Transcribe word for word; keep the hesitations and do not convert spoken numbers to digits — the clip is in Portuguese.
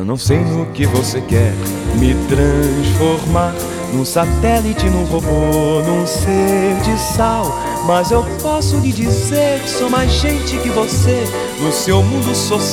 não sei no que você quer me transformar. Num satélite, num robô, num ser de sal. Mas eu posso lhe dizer que sou mais gente que você. No seu mundo social